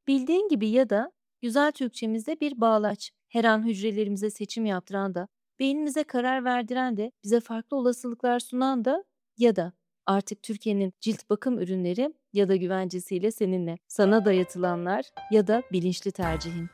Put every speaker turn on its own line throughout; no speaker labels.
Bildiğin gibi ya da güzel Türkçemizde bir bağlaç. Her an hücrelerimize seçim yaptıran da, beynimize karar verdiren de, bize farklı olasılıklar sunan da ya da artık Türkiye'nin cilt bakım ürünleri ya da güvencesiyle seninle. Sana dayatılanlar ya da bilinçli tercihin.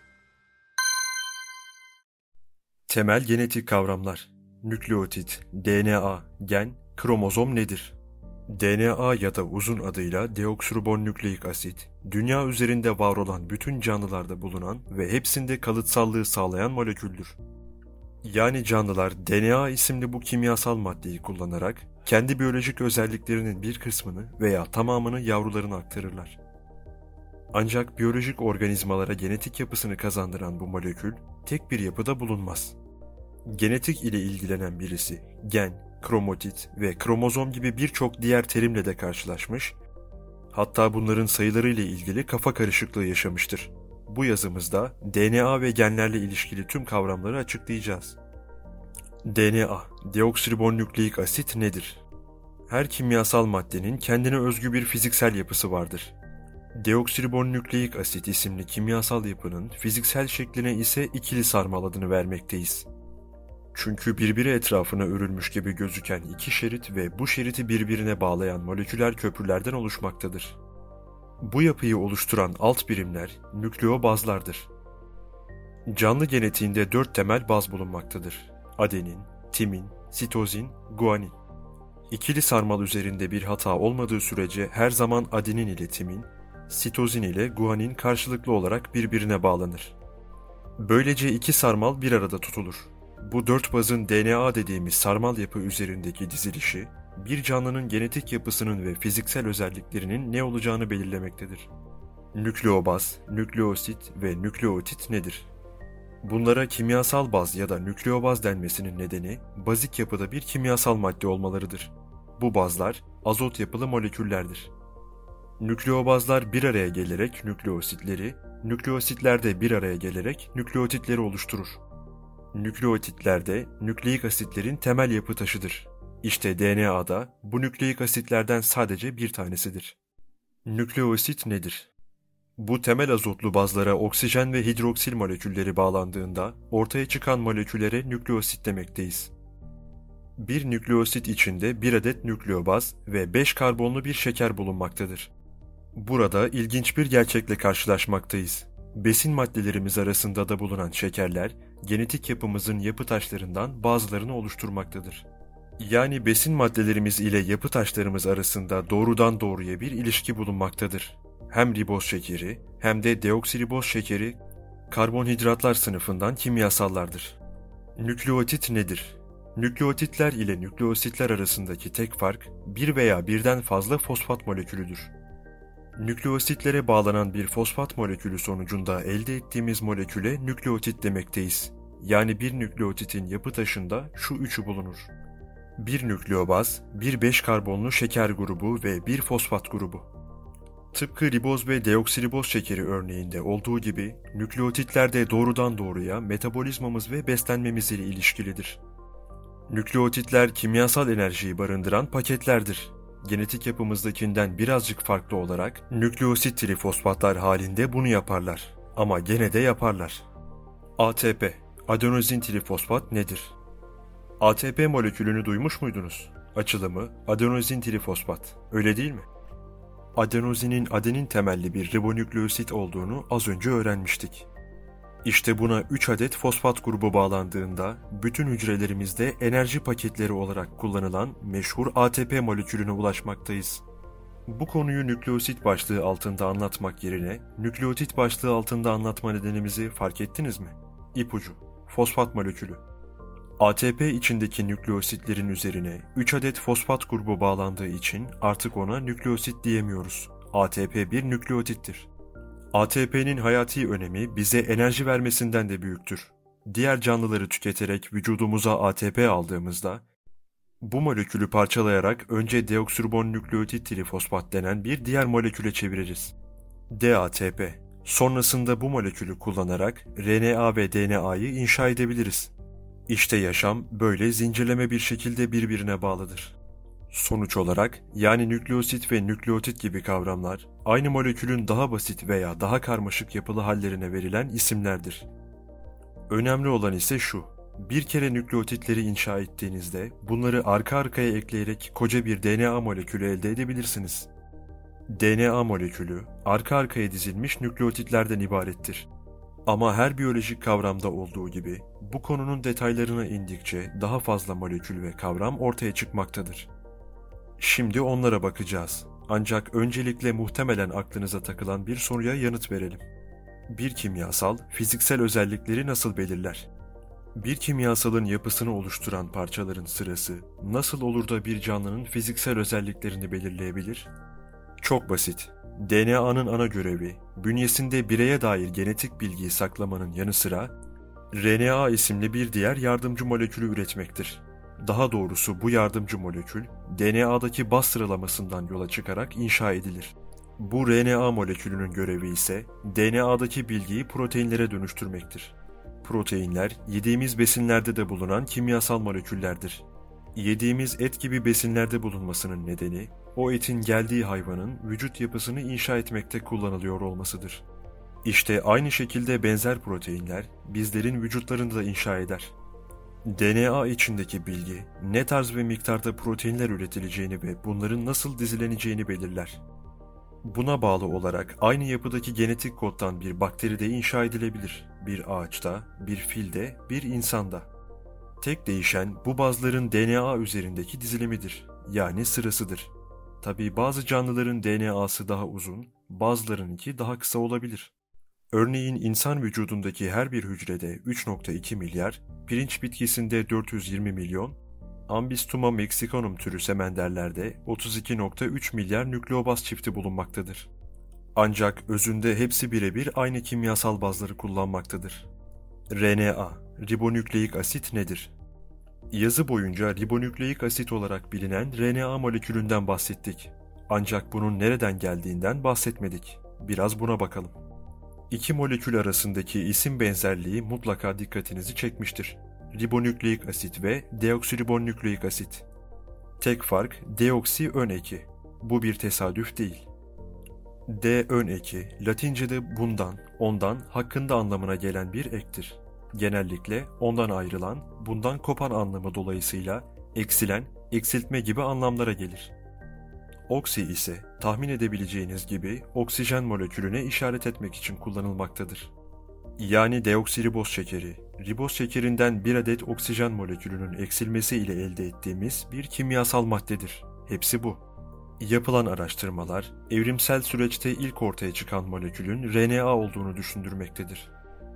Temel genetik kavramlar. Nükleotit, DNA, gen, kromozom nedir? DNA ya da uzun adıyla deoksiribonükleik asit, dünya üzerinde var olan bütün canlılarda bulunan ve hepsinde kalıtsallığı sağlayan moleküldür. Yani canlılar DNA isimli bu kimyasal maddeyi kullanarak kendi biyolojik özelliklerinin bir kısmını veya tamamını yavrularına aktarırlar. Ancak biyolojik organizmalara genetik yapısını kazandıran bu molekül tek bir yapıda bulunmaz. Genetik ile ilgilenen birisi gen, kromatit ve kromozom gibi birçok diğer terimle de karşılaşmış, hatta bunların sayıları ile ilgili kafa karışıklığı yaşamıştır. Bu yazımızda DNA ve genlerle ilişkili tüm kavramları açıklayacağız. DNA, deoksiribonükleik asit nedir? Her kimyasal maddenin kendine özgü bir fiziksel yapısı vardır. Deoksiribonükleik asit isimli kimyasal yapının fiziksel şekline ise ikili sarmal adını vermekteyiz. Çünkü birbiri etrafına örülmüş gibi gözüken iki şerit ve bu şeriti birbirine bağlayan moleküler köprülerden oluşmaktadır. Bu yapıyı oluşturan alt birimler nükleobazlardır. Canlı genetiğinde 4 temel baz bulunmaktadır. Adenin, timin, sitozin, guanin. İkili sarmal üzerinde bir hata olmadığı sürece her zaman adenin ile timin, sitozin ile guanin karşılıklı olarak birbirine bağlanır. Böylece iki sarmal bir arada tutulur. Bu 4 bazın DNA dediğimiz sarmal yapı üzerindeki dizilişi, bir canlının genetik yapısının ve fiziksel özelliklerinin ne olacağını belirlemektedir. Nükleobaz, nükleosit ve nükleotit nedir? Bunlara kimyasal baz ya da nükleobaz denmesinin nedeni, bazik yapıda bir kimyasal madde olmalarıdır. Bu bazlar, azot yapılı moleküllerdir. Nükleobazlar bir araya gelerek nükleositleri, nükleositler de bir araya gelerek nükleotitleri oluşturur. Nükleotitler de nükleik asitlerin temel yapı taşıdır. İşte DNA'da bu nükleik asitlerden sadece bir tanesidir. Nükleosit nedir? Bu temel azotlu bazlara oksijen ve hidroksil molekülleri bağlandığında ortaya çıkan moleküllere nükleosit demekteyiz. Bir nükleosit içinde bir adet nükleobaz ve 5 karbonlu bir şeker bulunmaktadır. Burada ilginç bir gerçekle karşılaşmaktayız. Besin maddelerimiz arasında da bulunan şekerler, genetik yapımızın yapı taşlarından bazılarını oluşturmaktadır. Yani besin maddelerimiz ile yapı taşlarımız arasında doğrudan doğruya bir ilişki bulunmaktadır. Hem riboz şekeri hem de deoksiriboz şekeri karbonhidratlar sınıfından kimyasallardır. Nükleotit nedir? Nükleotitler ile nükleositler arasındaki tek fark bir veya birden fazla fosfat molekülüdür. Nükleositlere bağlanan bir fosfat molekülü sonucunda elde ettiğimiz moleküle nükleotit demekteyiz. Yani bir nükleotitin yapı taşında şu üçü bulunur. Bir nükleobaz, bir 5 karbonlu şeker grubu ve bir fosfat grubu. Tıpkı riboz ve deoksiriboz şekeri örneğinde olduğu gibi nükleotitler de doğrudan doğruya metabolizmamız ve beslenmemiz ile ilişkilidir. Nükleotitler kimyasal enerjiyi barındıran paketlerdir. Genetik yapımızdakinden birazcık farklı olarak nükleosit trifosfatlar halinde bunu yaparlar. Ama gene de yaparlar. ATP, adenozin trifosfat nedir? ATP molekülünü duymuş muydunuz? Açılımı adenozin trifosfat, öyle değil mi? Adenozinin adenin temelli bir ribonükleosit olduğunu az önce öğrenmiştik. İşte buna 3 adet fosfat grubu bağlandığında bütün hücrelerimizde enerji paketleri olarak kullanılan meşhur ATP molekülüne ulaşmaktayız. Bu konuyu nükleosit başlığı altında anlatmak yerine nükleotit başlığı altında anlatma nedenimizi fark ettiniz mi? İpucu, fosfat molekülü. ATP içindeki nükleositlerin üzerine 3 adet fosfat grubu bağlandığı için artık ona nükleosit diyemiyoruz. ATP bir nükleotittir. ATP'nin hayati önemi bize enerji vermesinden de büyüktür. Diğer canlıları tüketerek vücudumuza ATP aldığımızda, bu molekülü parçalayarak önce deoksiribonükleotit trifosfat denen bir diğer moleküle çeviririz. DATP. Sonrasında bu molekülü kullanarak RNA ve DNA'yı inşa edebiliriz. İşte yaşam böyle zincirleme bir şekilde birbirine bağlıdır. Sonuç olarak yani nükleosit ve nükleotit gibi kavramlar aynı molekülün daha basit veya daha karmaşık yapılı hallerine verilen isimlerdir. Önemli olan ise şu: bir kere nükleotitleri inşa ettiğinizde bunları arka arkaya ekleyerek koca bir DNA molekülü elde edebilirsiniz. DNA molekülü arka arkaya dizilmiş nükleotitlerden ibarettir. Ama her biyolojik kavramda olduğu gibi bu konunun detaylarına indikçe daha fazla molekül ve kavram ortaya çıkmaktadır. Şimdi onlara bakacağız. Ancak öncelikle muhtemelen aklınıza takılan bir soruya yanıt verelim. Bir kimyasal fiziksel özellikleri nasıl belirler? Bir kimyasalın yapısını oluşturan parçaların sırası nasıl olur da bir canlının fiziksel özelliklerini belirleyebilir? Çok basit. DNA'nın ana görevi, bünyesinde bireye dair genetik bilgiyi saklamanın yanı sıra RNA isimli bir diğer yardımcı molekülü üretmektir. Daha doğrusu bu yardımcı molekül DNA'daki baz sıralamasından yola çıkarak inşa edilir. Bu RNA molekülünün görevi ise DNA'daki bilgiyi proteinlere dönüştürmektir. Proteinler yediğimiz besinlerde de bulunan kimyasal moleküllerdir. Yediğimiz et gibi besinlerde bulunmasının nedeni o etin geldiği hayvanın vücut yapısını inşa etmekte kullanılıyor olmasıdır. İşte aynı şekilde benzer proteinler bizlerin vücutlarını da inşa eder. DNA içindeki bilgi ne tarz ve miktarda proteinler üretileceğini ve bunların nasıl dizileneceğini belirler. Buna bağlı olarak aynı yapıdaki genetik koddan bir bakteride inşa edilebilir, bir ağaçta, bir filde, bir insanda. Tek değişen bu bazların DNA üzerindeki dizilimidir, yani sırasıdır. Tabii bazı canlıların DNA'sı daha uzun, bazılarınınki daha kısa olabilir. Örneğin insan vücudundaki her bir hücrede 3,2 milyar, pirinç bitkisinde 420 milyon, Ambystoma mexicanum türü semenderlerde 32,3 milyar nükleobaz çifti bulunmaktadır. Ancak özünde hepsi birebir aynı kimyasal bazları kullanmaktadır. RNA, ribonükleik asit nedir? Yazı boyunca ribonükleik asit olarak bilinen RNA molekülünden bahsettik. Ancak bunun nereden geldiğinden bahsetmedik. Biraz buna bakalım. İki molekül arasındaki isim benzerliği mutlaka dikkatinizi çekmiştir. Ribonükleik asit ve deoksiribonükleik asit. Tek fark deoksi ön eki. Bu bir tesadüf değil. D ön eki, Latince'de bundan, ondan, hakkında anlamına gelen bir ektir. Genellikle ondan ayrılan, bundan kopan anlamı dolayısıyla eksilen, eksiltme gibi anlamlara gelir. Oksi ise tahmin edebileceğiniz gibi oksijen molekülüne işaret etmek için kullanılmaktadır. Yani deoksiriboz şekeri, riboz şekerinden bir adet oksijen molekülünün eksilmesi ile elde ettiğimiz bir kimyasal maddedir. Hepsi bu. Yapılan araştırmalar, evrimsel süreçte ilk ortaya çıkan molekülün RNA olduğunu düşündürmektedir.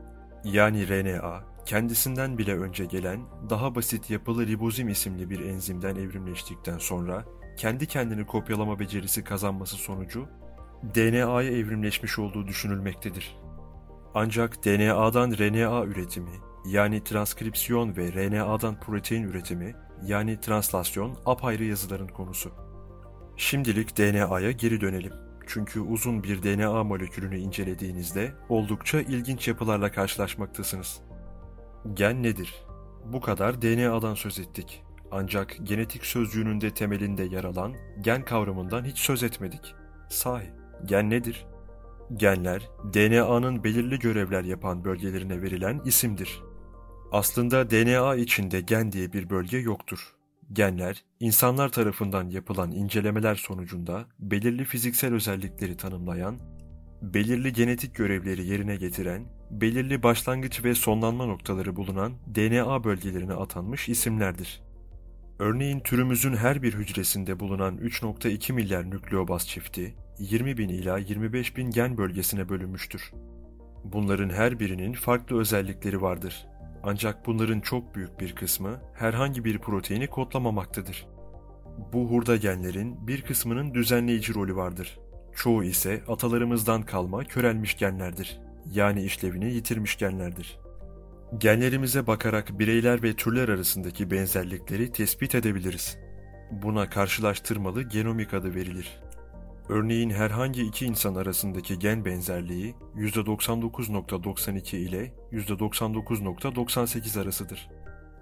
Yani RNA, kendisinden bile önce gelen, daha basit yapılı ribozim isimli bir enzimden evrimleştikten sonra, kendi kendini kopyalama becerisi kazanması sonucu, DNA'ya evrimleşmiş olduğu düşünülmektedir. Ancak DNA'dan RNA üretimi, yani transkripsiyon ve RNA'dan protein üretimi, yani translasyon apayrı yazıların konusu. Şimdilik DNA'ya geri dönelim. Çünkü uzun bir DNA molekülünü incelediğinizde oldukça ilginç yapılarla karşılaşmaktasınız. Gen nedir? Bu kadar DNA'dan söz ettik. Ancak genetik sözcüğünün de temelinde yer alan gen kavramından hiç söz etmedik. Sahi, gen nedir? Genler, DNA'nın belirli görevler yapan bölgelerine verilen isimdir. Aslında DNA içinde gen diye bir bölge yoktur. Genler, insanlar tarafından yapılan incelemeler sonucunda belirli fiziksel özellikleri tanımlayan, belirli genetik görevleri yerine getiren, belirli başlangıç ve sonlanma noktaları bulunan DNA bölgelerine atanmış isimlerdir. Örneğin türümüzün her bir hücresinde bulunan 3,2 milyar nükleobaz çifti, 20.000 ila 25.000 gen bölgesine bölünmüştür. Bunların her birinin farklı özellikleri vardır. Ancak bunların çok büyük bir kısmı herhangi bir proteini kodlamamaktadır. Bu hurda genlerin bir kısmının düzenleyici rolü vardır. Çoğu ise atalarımızdan kalma körelmiş genlerdir. Yani işlevini yitirmiş genlerdir. Genlerimize bakarak bireyler ve türler arasındaki benzerlikleri tespit edebiliriz. Buna karşılaştırmalı genomik adı verilir. Örneğin herhangi iki insan arasındaki gen benzerliği %99,92 ile %99,98 arasıdır.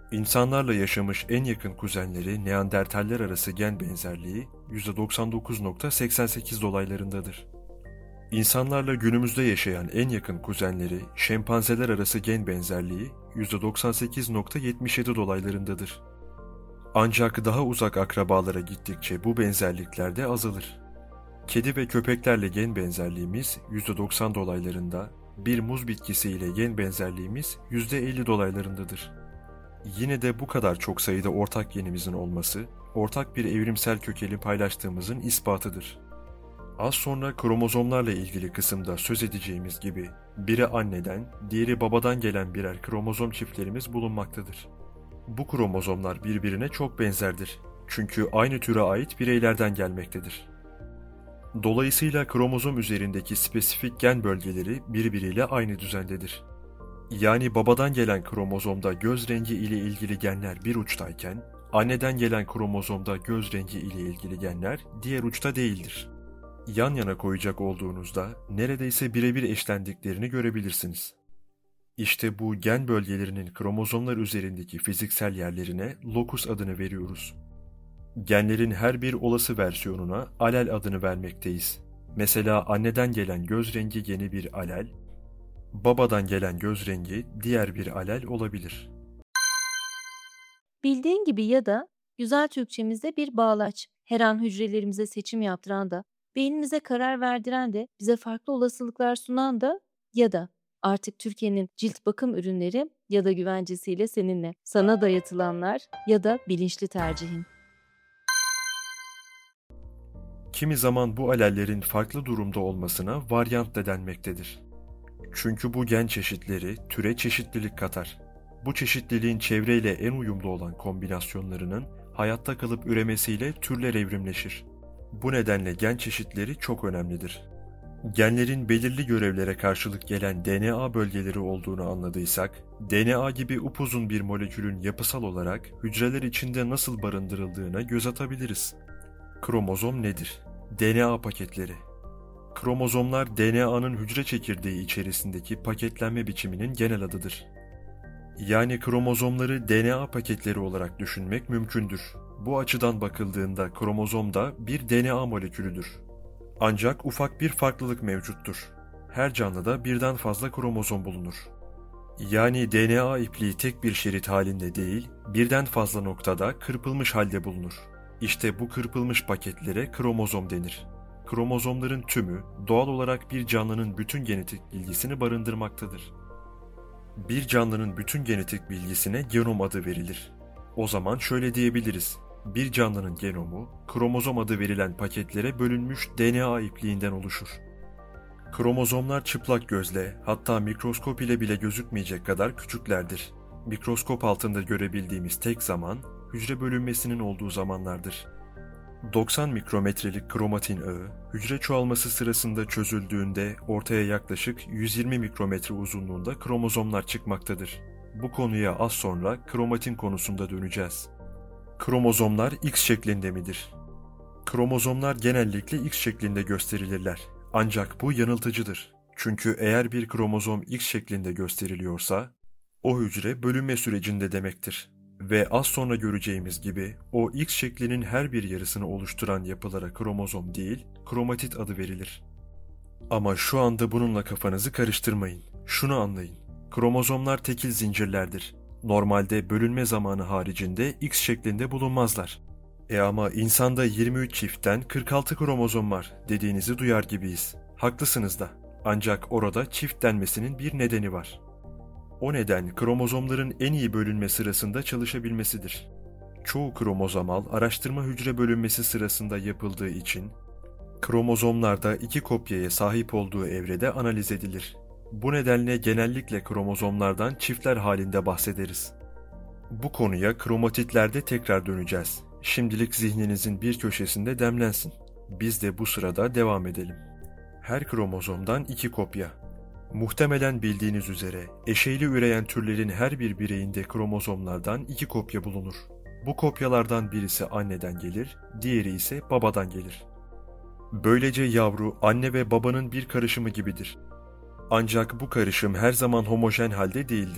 İnsanlarla yaşamış en yakın kuzenleri Neandertaller arası gen benzerliği %99,88 dolaylarındadır. İnsanlarla günümüzde yaşayan en yakın kuzenleri şempanzeler arası gen benzerliği %98,77 dolaylarındadır. Ancak daha uzak akrabalara gittikçe bu benzerlikler de azalır. Kedi ve köpeklerle gen benzerliğimiz %90 dolaylarında, bir muz bitkisiyle gen benzerliğimiz %50 dolaylarındadır. Yine de bu kadar çok sayıda ortak genimizin olması, ortak bir evrimsel kökeni paylaştığımızın ispatıdır. Az sonra kromozomlarla ilgili kısımda söz edeceğimiz gibi, biri anneden, diğeri babadan gelen birer kromozom çiftlerimiz bulunmaktadır. Bu kromozomlar birbirine çok benzerdir. Çünkü aynı türe ait bireylerden gelmektedir. Dolayısıyla kromozom üzerindeki spesifik gen bölgeleri birbiriyle aynı düzendedir. Yani babadan gelen kromozomda göz rengi ile ilgili genler bir uçtayken, anneden gelen kromozomda göz rengi ile ilgili genler diğer uçta değildir. Yan yana koyacak olduğunuzda neredeyse birebir eşlendiklerini görebilirsiniz. İşte bu gen bölgelerinin kromozomlar üzerindeki fiziksel yerlerine lokus adını veriyoruz. Genlerin her bir olası versiyonuna alel adını vermekteyiz. Mesela anneden gelen göz rengi geni bir alel, babadan gelen göz rengi diğer bir alel olabilir.
Bildiğin gibi ya da güzel Türkçemizde bir bağlaç, her an hücrelerimize seçim yaptıran da, beynimize karar verdiren de, bize farklı olasılıklar sunan da ya da artık Türkiye'nin cilt bakım ürünleri ya da güvencesiyle seninle, sana dayatılanlar ya da bilinçli tercihin.
Kimi zaman bu alellerin farklı durumda olmasına varyant da denmektedir. Çünkü bu gen çeşitleri türe çeşitlilik katar. Bu çeşitliliğin çevreyle en uyumlu olan kombinasyonlarının hayatta kalıp üremesiyle türler evrimleşir. Bu nedenle gen çeşitleri çok önemlidir. Genlerin belirli görevlere karşılık gelen DNA bölgeleri olduğunu anladıysak, DNA gibi upuzun bir molekülün yapısal olarak hücreler içinde nasıl barındırıldığına göz atabiliriz. Kromozom nedir? DNA paketleri. Kromozomlar DNA'nın hücre çekirdeği içerisindeki paketlenme biçiminin genel adıdır. Yani kromozomları DNA paketleri olarak düşünmek mümkündür. Bu açıdan bakıldığında kromozom da bir DNA molekülüdür. Ancak ufak bir farklılık mevcuttur. Her canlıda birden fazla kromozom bulunur. Yani DNA ipliği tek bir şerit halinde değil, birden fazla noktada kırpılmış halde bulunur. İşte bu kırpılmış paketlere kromozom denir. Kromozomların tümü doğal olarak bir canlının bütün genetik bilgisini barındırmaktadır. Bir canlının bütün genetik bilgisine genom adı verilir. O zaman şöyle diyebiliriz. Bir canlının genomu, kromozom adı verilen paketlere bölünmüş DNA ipliğinden oluşur. Kromozomlar çıplak gözle, hatta mikroskop ile bile gözükmeyecek kadar küçüklerdir. Mikroskop altında görebildiğimiz tek zaman, hücre bölünmesinin olduğu zamanlardır. 90 mikrometrelik kromatin ağı, hücre çoğalması sırasında çözüldüğünde ortaya yaklaşık 120 mikrometre uzunluğunda kromozomlar çıkmaktadır. Bu konuya az sonra kromatin konusunda döneceğiz. Kromozomlar X şeklinde midir? Kromozomlar genellikle X şeklinde gösterilirler. Ancak bu yanıltıcıdır. Çünkü eğer bir kromozom X şeklinde gösteriliyorsa, o hücre bölünme sürecinde demektir. Ve az sonra göreceğimiz gibi o X şeklinin her bir yarısını oluşturan yapılara kromozom değil, kromatit adı verilir. Ama şu anda bununla kafanızı karıştırmayın. Şunu anlayın. Kromozomlar tekil zincirlerdir. Normalde bölünme zamanı haricinde X şeklinde bulunmazlar. Ama insanda 23 çiftten 46 kromozom var dediğinizi duyar gibiyiz. Haklısınız da. Ancak orada çift denmesinin bir nedeni var. O neden kromozomların en iyi bölünme sırasında çalışabilmesidir. Çoğu kromozomal araştırma hücre bölünmesi sırasında yapıldığı için kromozomlarda iki kopyaya sahip olduğu evrede analiz edilir. Bu nedenle genellikle kromozomlardan çiftler halinde bahsederiz. Bu konuya kromatitlerde tekrar döneceğiz. Şimdilik zihninizin bir köşesinde demlensin. Biz de bu sırada devam edelim. Her kromozomdan iki kopya. Muhtemelen bildiğiniz üzere eşeyli üreyen türlerin her bir bireyinde kromozomlardan iki kopya bulunur. Bu kopyalardan birisi anneden gelir, diğeri ise babadan gelir. Böylece yavru anne ve babanın bir karışımı gibidir. Ancak bu karışım her zaman homojen halde değildir.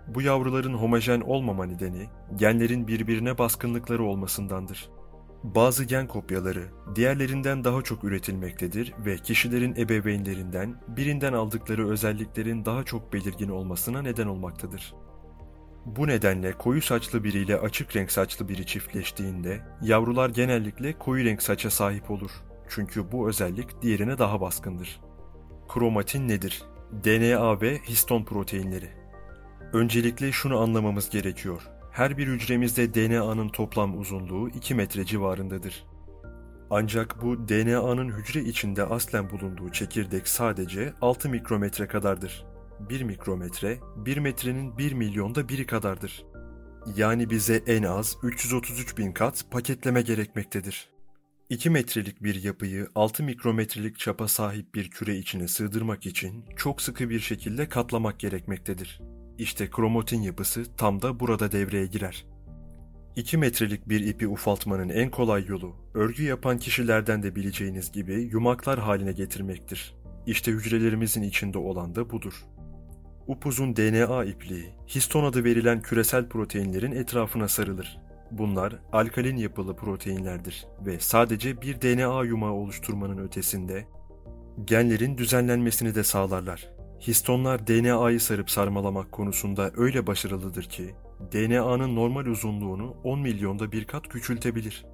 Bu yavruların homojen olmama nedeni genlerin birbirine baskınlıkları olmasındandır. Bazı gen kopyaları diğerlerinden daha çok üretilmektedir ve kişilerin ebeveynlerinden birinden aldıkları özelliklerin daha çok belirgin olmasına neden olmaktadır. Bu nedenle koyu saçlı biriyle açık renk saçlı biri çiftleştiğinde yavrular genellikle koyu renk saça sahip olur. Çünkü bu özellik diğerine daha baskındır. Kromatin nedir? DNA ve histon proteinleri. Öncelikle şunu anlamamız gerekiyor. Her bir hücremizde DNA'nın toplam uzunluğu 2 metre civarındadır. Ancak bu DNA'nın hücre içinde aslen bulunduğu çekirdek sadece 6 mikrometre kadardır. 1 mikrometre, 1 metrenin 1 milyonda biri kadardır. Yani bize en az 333 bin kat paketleme gerekmektedir. 2 metrelik bir yapıyı 6 mikrometrelik çapa sahip bir küre içine sığdırmak için çok sıkı bir şekilde katlamak gerekmektedir. İşte kromatin yapısı tam da burada devreye girer. 2 metrelik bir ipi ufaltmanın en kolay yolu, örgü yapan kişilerden de bileceğiniz gibi yumaklar haline getirmektir. İşte hücrelerimizin içinde olan da budur. Upuzun DNA ipliği, histon adı verilen küresel proteinlerin etrafına sarılır. Bunlar alkalin yapılı proteinlerdir ve sadece bir DNA yumağı oluşturmanın ötesinde genlerin düzenlenmesini de sağlarlar. Histonlar DNA'yı sarıp sarmalamak konusunda öyle başarılıdır ki DNA'nın normal uzunluğunu 10 milyonda bir kat küçültebilir.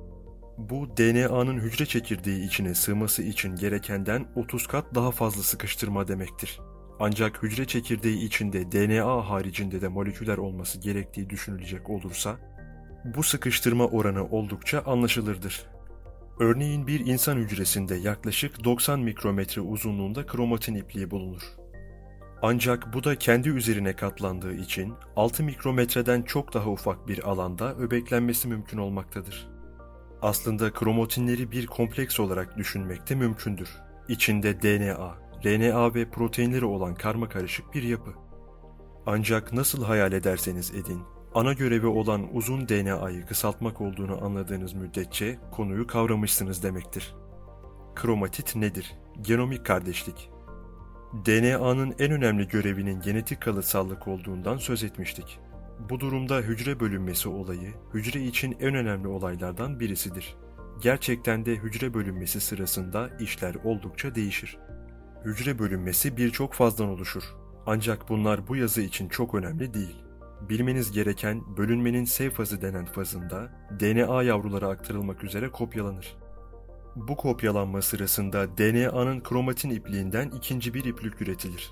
Bu DNA'nın hücre çekirdeği içine sığması için gerekenden 30 kat daha fazla sıkıştırma demektir. Ancak hücre çekirdeği içinde DNA haricinde de moleküler olması gerektiği düşünülecek olursa, bu sıkıştırma oranı oldukça anlaşılırdır. Örneğin bir insan hücresinde yaklaşık 90 mikrometre uzunluğunda kromatin ipliği bulunur. Ancak bu da kendi üzerine katlandığı için 6 mikrometreden çok daha ufak bir alanda öbeklenmesi mümkün olmaktadır. Aslında kromatinleri bir kompleks olarak düşünmek de mümkündür. İçinde DNA, RNA ve proteinleri olan karmakarışık bir yapı. Ancak nasıl hayal ederseniz edin, ana görevi olan uzun DNA'yı kısaltmak olduğunu anladığınız müddetçe konuyu kavramışsınız demektir. Kromatit nedir? Genomik kardeşlik. DNA'nın en önemli görevinin genetik kalıtsallık olduğundan söz etmiştik. Bu durumda hücre bölünmesi olayı, hücre için en önemli olaylardan birisidir. Gerçekten de hücre bölünmesi sırasında işler oldukça değişir. Hücre bölünmesi birçok fazdan oluşur. Ancak bunlar bu yazı için çok önemli değil. Bilmeniz gereken bölünmenin S fazı denen fazında DNA yavrulara aktarılmak üzere kopyalanır. Bu kopyalanma sırasında DNA'nın kromatin ipliğinden ikinci bir iplik üretilir.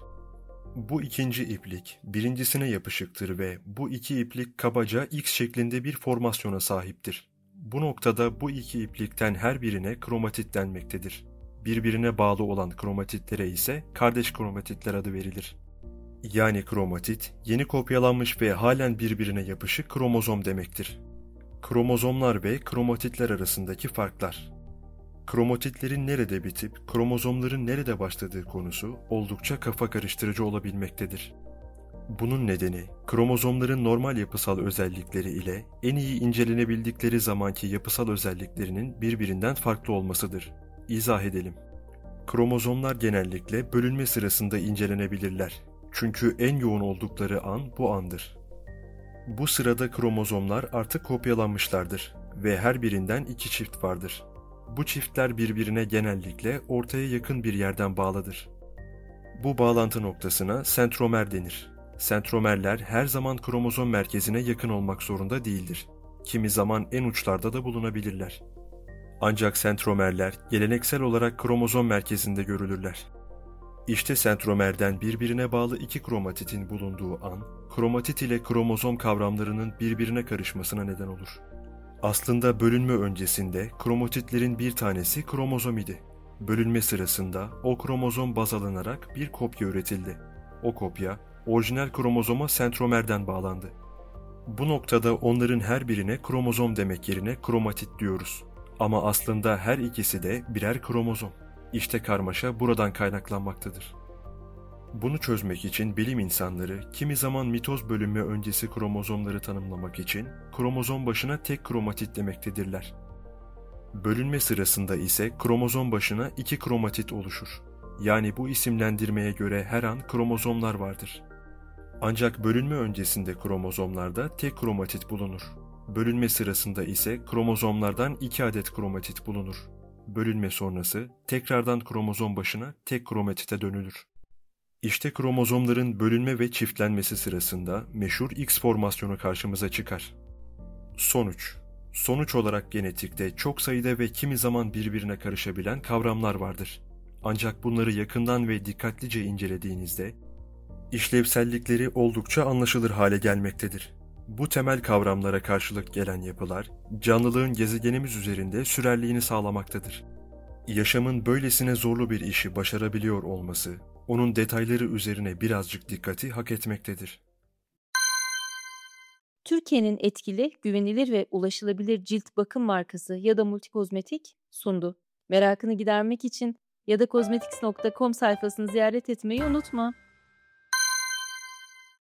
Bu ikinci iplik birincisine yapışıktır ve bu iki iplik kabaca X şeklinde bir formasyona sahiptir. Bu noktada bu iki iplikten her birine kromatit denmektedir. Birbirine bağlı olan kromatitlere ise kardeş kromatitler adı verilir. Yani kromatit, yeni kopyalanmış ve halen birbirine yapışık kromozom demektir. Kromozomlar ve kromatitler arasındaki farklar. Kromatitlerin nerede bitip kromozomların nerede başladığı konusu oldukça kafa karıştırıcı olabilmektedir. Bunun nedeni kromozomların normal yapısal özellikleri ile en iyi incelenebildikleri zamanki yapısal özelliklerinin birbirinden farklı olmasıdır. İzah edelim. Kromozomlar genellikle bölünme sırasında incelenebilirler. Çünkü en yoğun oldukları an bu andır. Bu sırada kromozomlar artık kopyalanmışlardır ve her birinden iki çift vardır. Bu çiftler birbirine genellikle ortaya yakın bir yerden bağlıdır. Bu bağlantı noktasına sentromer denir. Sentromerler her zaman kromozom merkezine yakın olmak zorunda değildir. Kimi zaman en uçlarda da bulunabilirler. Ancak sentromerler geleneksel olarak kromozom merkezinde görülürler. İşte sentromerden birbirine bağlı iki kromatitin bulunduğu an, kromatit ile kromozom kavramlarının birbirine karışmasına neden olur. Aslında bölünme öncesinde kromatitlerin bir tanesi kromozom idi. Bölünme sırasında o kromozom baz alınarak bir kopya üretildi. O kopya, orijinal kromozoma sentromerden bağlandı. Bu noktada onların her birine kromozom demek yerine kromatit diyoruz. Ama aslında her ikisi de birer kromozom. İşte karmaşa buradan kaynaklanmaktadır. Bunu çözmek için bilim insanları kimi zaman mitoz bölünme öncesi kromozomları tanımlamak için kromozom başına tek kromatit demektedirler. Bölünme sırasında ise kromozom başına iki kromatit oluşur. Yani bu isimlendirmeye göre her an kromozomlar vardır. Ancak bölünme öncesinde kromozomlarda tek kromatit bulunur. Bölünme sırasında ise kromozomlardan 2 adet kromatit bulunur. Bölünme sonrası tekrardan kromozom başına tek kromatite dönülür. İşte kromozomların bölünme ve çiftlenmesi sırasında meşhur X formasyonu karşımıza çıkar. Sonuç. Sonuç olarak genetikte çok sayıda ve kimi zaman birbirine karışabilen kavramlar vardır. Ancak bunları yakından ve dikkatlice incelediğinizde işlevsellikleri oldukça anlaşılır hale gelmektedir. Bu temel kavramlara karşılık gelen yapılar, canlılığın gezegenimiz üzerinde sürerliğini sağlamaktadır. Yaşamın böylesine zorlu bir işi başarabiliyor olması, onun detayları üzerine birazcık dikkati hak etmektedir.
Türkiye'nin etkili, güvenilir ve ulaşılabilir cilt bakım markası ya da Multikozmetik sundu. Merakını gidermek için ya da kozmetics.com sayfasını ziyaret etmeyi unutma.